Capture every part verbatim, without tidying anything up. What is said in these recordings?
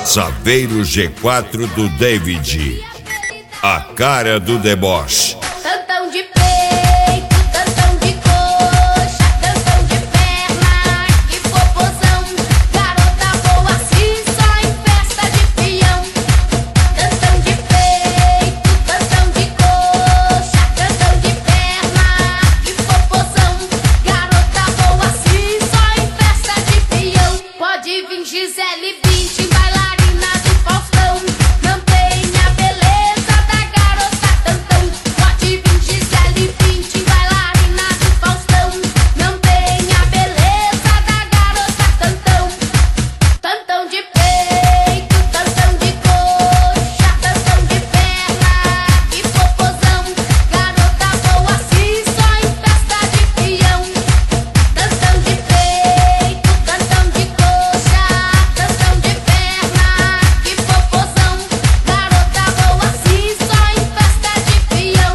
Saveiro G quatro do David, a cara do deboche. Tantão de peito, tantão de coxa, tantão de perna, que popozão. Garota boa assim, só em festa de peão. Tantão de peito, tantão de coxa, tantão de perna, que popozão. Garota boa assim, só em festa de peão. Pode vir Gisele Bündchen, bailarina do Faustão. Não tem a beleza da garota tantão. Pode vir Gisele Bündchen, bailarina do Faustão. Não tem a beleza da garota tantão. Tantão de peito, tantão de coxa, tantão de perna, que popozão. Garota boa assim, só em festa de peão. Tantão de peito, tantão de coxa, tantão de perna, que popozão. Garota boa assim, só em festa de peão.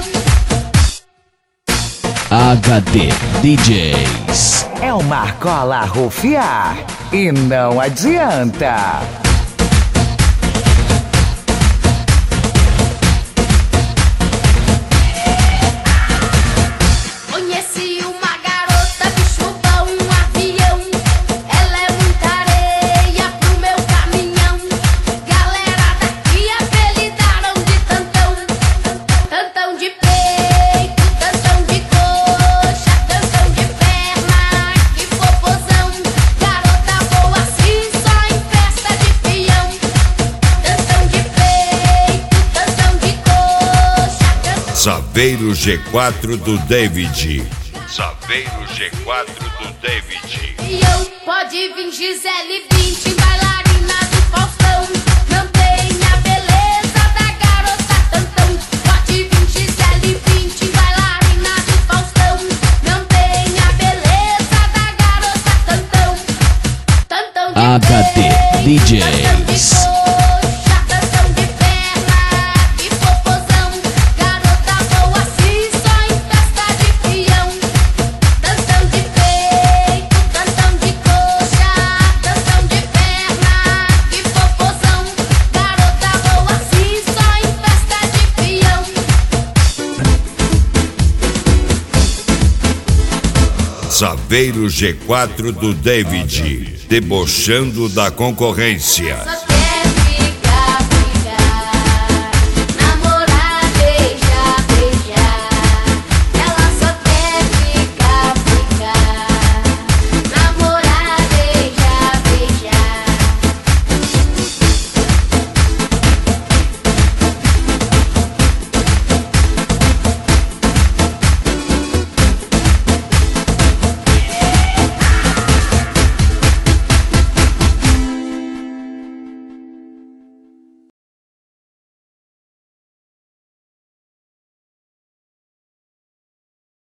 H D D Js. É uma argola a rufiar e não adianta. Conheci uma garota, bicho bom, um avião. Ela é muita areia pro meu caminhão. Galera daqui apelidaram de tantão. Tantão de peito, tantão de coxa, tantão de perna, que popozão. Garota boa assim, só em festa de peão. Tantão de peito, tantão de coxa, tantão. Saveiro G quatro do David. Saveiro G quatro do David. Peão. Pode vir Gisele Bündchen, bailarina do Faustão. Não tem a beleza da garota tantão. Pode vir Gisele Bündchen, bailarina do Faustão. Não tem a beleza da garota tantão. Tantão de H D peito, D tantão de Js. coxa, tantão de perna, que popozão. Garota boa assim, só em festa de peão. Tantão de peito, tantão de coxa, tantão de perna, que popozão. Garota boa assim, só em festa de peão. Saveiro G quatro do David, debochando da concorrência.